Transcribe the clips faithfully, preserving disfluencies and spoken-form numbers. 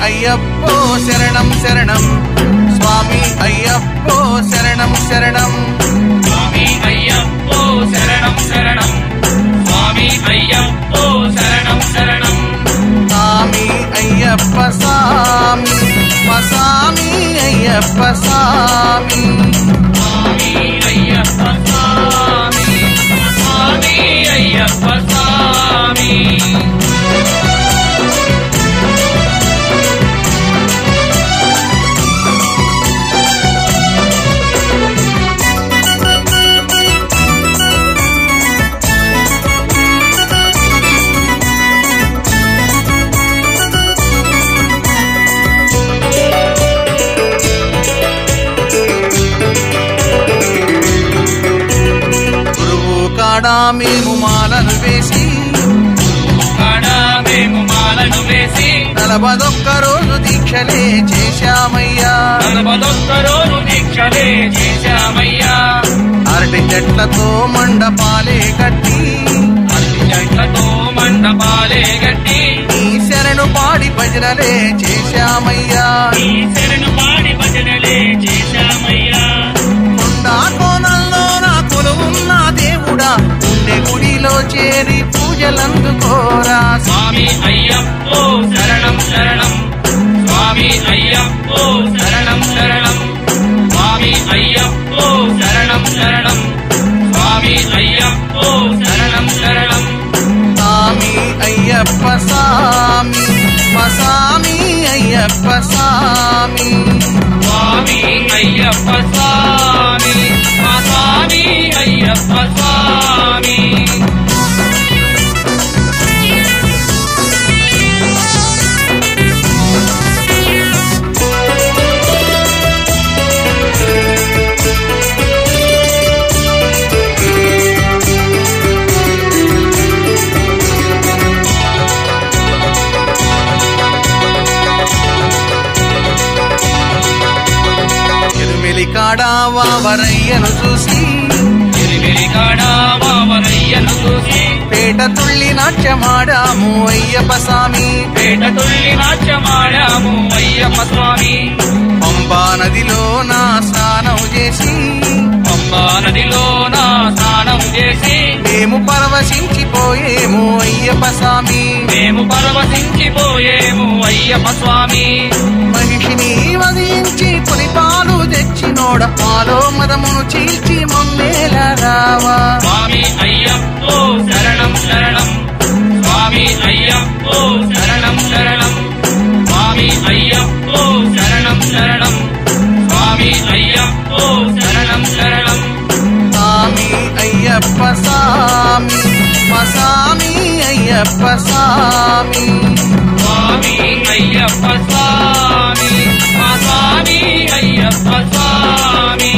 అయ్యప్పో శరణం శరణం స్వామి అయ్యప్పో శరణం శరణం స్వామి అయ్యప్పో శరణం శరణం స్వామి అయ్యప్పో శరణం శరణం స్వామి అయ్యప్ప స్వామి మా స్వామి అయ్యప్ప స్వామి స్వామి అయ్యప్ప స్వామి స్వామి అయ్యప్ప స్వామి కాడా మేము మాలను వేసి కాడా మేము మాలను వేసి నలభదొక్క రోజు దీక్షలే చేశామయ్యా నలభదొక్క రోజు దీక్షలే చేశామయ్యా అరటి చెట్లతో మండపాలే కట్టి అరటి చెట్లతో మండపాలే గట్టి నీ శరణు పాడి భజనలే చేశామయ్యా నీ శరణు పాడి భజనలే చేశామయ్యా కొండా కోనల్లో నా కొలువున్న దేవుడా ఉండే గుడిలో చేరి పూజలందుకోరా స్వామి అయ్యప్పో శరణం శరణం స్వామి అయ్యప్పో శరణం శరణం స్వామి అయ్యప్పో శరణం శరణం స్వామి అయ్యప్పో శరణం శరణం స్వామి అయ్యప్ప స్వామి మా స్వామి అయ్యప్ప స్వామి స్వామి అయ్యప్ప స్వామి మా స్వామి అయ్యప్ప స్వామి ఎరుమెలి కాడా వావరయ్యను చూసి ఎరిమెరి కాడా వావరయ్యను చూసి పేట తుళ్ళి నాట్యమాడాము అయ్యప్ప స్వామి పేట తుల్లి నాట్యమాడాము అయ్యప్ప స్వామి పంబా నదిలో నా స్నానం చేసి పంబా నదిలో నా స్నానం చేసి మేము పరవశించిపోయేము అయ్యప్ప స్వామి మేము పరవశించిపోయేము అయ్యప్ప స్వామి మహిషిని వధించి పులిపాలు తెచ్చినోడ మాలో మదమును చీల్చి మమ్మేల రావా స్వామి అయ్యప్పో శరణం శరణం స్వామి అయ్యప్పో శరణం శరణం స్వామి అయ్యప్పో శరణం శరణం స్వామి అయ్యప్పో శరణం శరణం స్వామి అయ్యప్ప స్వామి మా స్వామి అయ్యప్ప స్వామి స్వామి అయ్యప్ప స్వామి మా స్వామి అయ్యప్ప స్వామి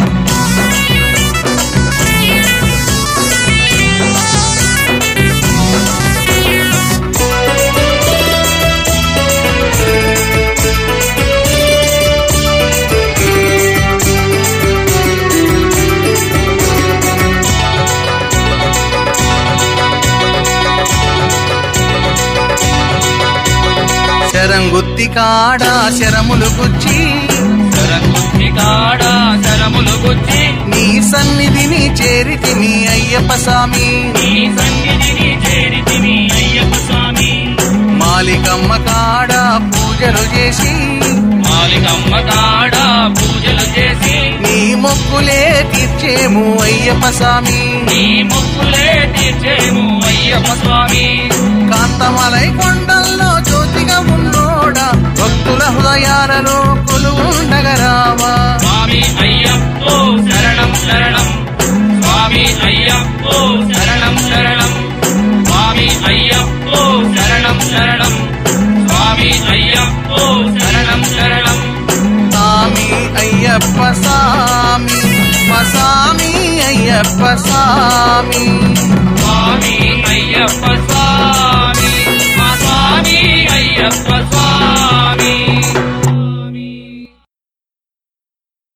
శరంగుత్తి కాడా శరములు గుచ్చి శరంగుత్తి కాడా శరములు గుచ్చి నీ సన్నిధిని చేరితిని అయ్యప్ప స్వామి నీ సన్నిధిని చేరితిని అయ్యప్ప స్వామి మాలికమ్మ కాడా పూజలు చేసి మాలికమ్మ కాడా పూజలు చేసి నీ మొక్కులే తీర్చేము అయ్యప్ప స్వామి నీ మొక్కులే తీర్చేము అయ్యప్ప స్వామి కాంతమలై కొండల్లో జ్యోతిగా ఉన్నోడా భక్తుల హృదయాలలో కొలువుండగరావా స్వామి అయ్యప్పో శరణం శరణం స్వామి అయ్యప్పో శరణం శరణం స్వామి అయ్యప్పో శరణం శరణం స్వామి అయ్యప్పో శరణం శరణం స్వామి అయ్యప్ప స్వామి మా స్వామి అయ్యప్ప స్వామి స్వామి అయ్యప్ప స్వామి మా స్వామి అయ్యప్ప